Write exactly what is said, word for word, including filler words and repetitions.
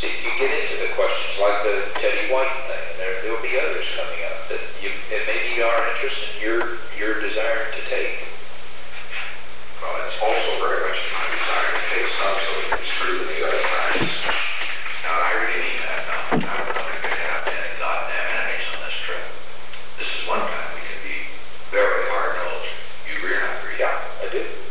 See, you get into the questions like the Teddy White thing, and there, there'll be others coming up that you, it maybe are interested in your, your desire to take. Well, it's also very much my desire to take some so we can screw with the other practice. Now, I really mean that now. I don't know if we could have any goddamn enemies on this trip. This is one time we can be very hard-nosed. You agree or not agree? Yeah, I do.